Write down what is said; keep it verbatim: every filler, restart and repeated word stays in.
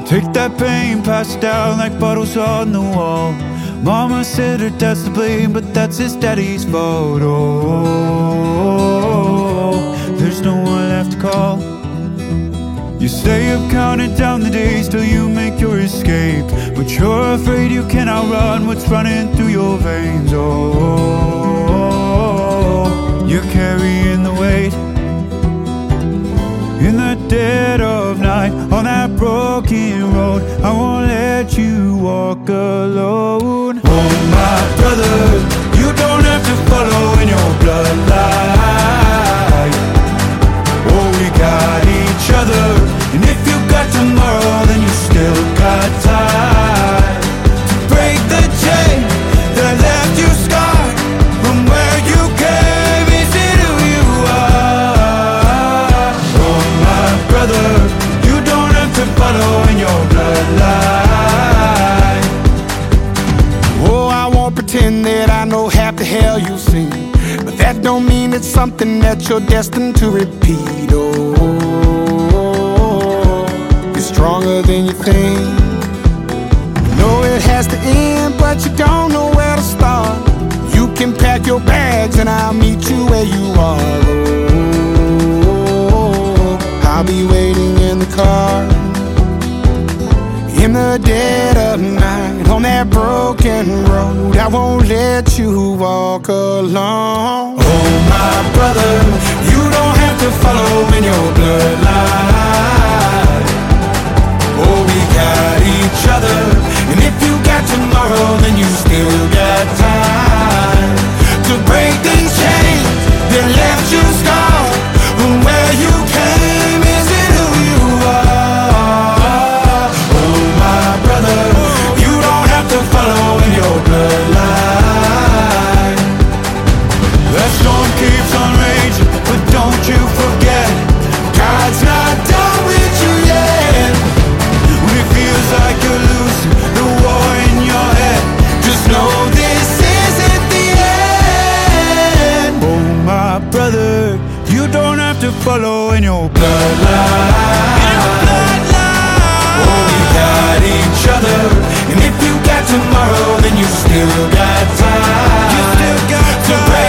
Take that pain, pass it down like bottles on the wall. Mama said her dad's to blame, but that's his daddy's fault. Oh, there's no one left to call. You stay up counting down the days till you make your escape, but you're afraid you cannot run what's running through your veins. Oh, you're carrying the weight. In the dead of night, on that broken road, I won't let you walk alone. Oh my brother, you don't have to follow in your bloodline. Oh, we got each other, and if you got tomorrow, then you still got time to break the chain that left you scarred from where you came. Is it who you are? Oh my brother, you don't have to follow in your bloodline. Oh, I won't pretend that I know half the hell you've seen, but that don't mean it's something that you're destined to repeat. Oh, you're stronger than you think. You know it has to end, but you don't know where to start. You can pack your bags and I'll meet you where you are. Oh, I'll be waiting in the car. In the dead of night, on that broken road, I won't let you walk alone. Oh my brother, you don't have to follow in your bloodline. Oh, we got each other, and if you got tomorrow, then you still got time to break these chains that left you scarred from where you came. Is it who you are? Oh my brother, you don't have to follow in your bloodline. That storm keeps on raging, but don't you forget, God's not done with you yet. When it feels like you're losing the war in your head, just know this isn't the end. Oh my brother, you don't have to follow in your bloodline. Oh, we got each other, and if you got tomorrow, then you still got time. You still got time to break